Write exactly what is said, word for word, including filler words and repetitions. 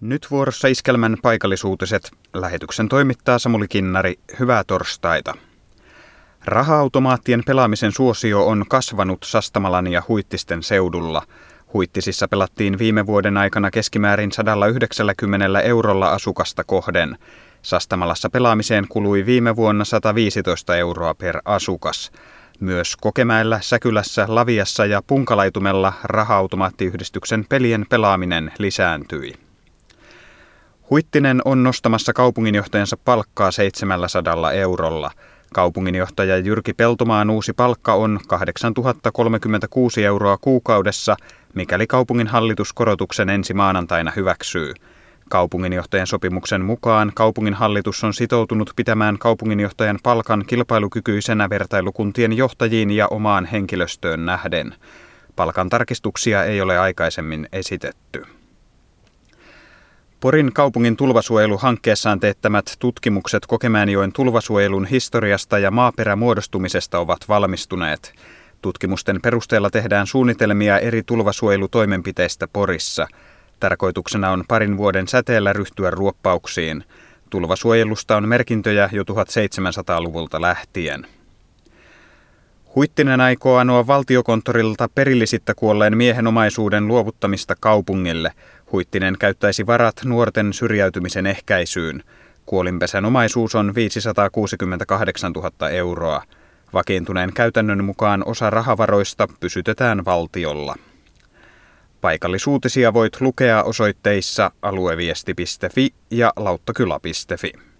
Nyt vuorossa Iskelmän paikallisuutiset. Lähetyksen toimittaa Samuli Kinnari. Hyvää torstaita. Raha-automaattien pelaamisen suosio on kasvanut Sastamalan ja Huittisten seudulla. Huittisissa pelattiin viime vuoden aikana keskimäärin sata yhdeksänkymmentä eurolla asukasta kohden. Sastamalassa pelaamiseen kului viime vuonna sata viisitoista euroa per asukas. Myös Kokemäellä, Säkylässä, Laviassa ja Punkalaitumella raha-automaattiyhdistyksen pelien pelaaminen lisääntyi. Huittinen on nostamassa kaupunginjohtajansa palkkaa seitsemälläsadalla eurolla. Kaupunginjohtaja Jyrki Peltomaan uusi palkka on kahdeksantuhatta kolmekymmentäkuusi euroa kuukaudessa, mikäli kaupungin hallitus korotuksen ensi maanantaina hyväksyy. Kaupunginjohtajan sopimuksen mukaan kaupungin hallitus on sitoutunut pitämään kaupunginjohtajan palkan kilpailukykyisenä vertailukuntien johtajiin ja omaan henkilöstöön nähden. Palkan tarkistuksia ei ole aikaisemmin esitetty. Porin kaupungin tulvasuojeluhankkeessaan teettämät tutkimukset Kokemäenjoen tulvasuojelun historiasta ja maaperämuodostumisesta ovat valmistuneet. Tutkimusten perusteella tehdään suunnitelmia eri tulvasuojelutoimenpiteistä Porissa. Tarkoituksena on parin vuoden säteellä ryhtyä ruoppauksiin. Tulvasuojelusta on merkintöjä jo tuhatseitsemänsataaluvulta lähtien. Huittinen aikoo anoa valtiokonttorilta perillisittä kuolleen miehen omaisuuden luovuttamista kaupungille. Huittinen käyttäisi varat nuorten syrjäytymisen ehkäisyyn. Kuolinpesän omaisuus on viisisataakuusikymmentäkahdeksantuhatta euroa. Vakiintuneen käytännön mukaan osa rahavaroista pysytetään valtiolla. Paikallisuutisia voit lukea osoitteissa alueviesti piste fi ja lauttakyla piste fi.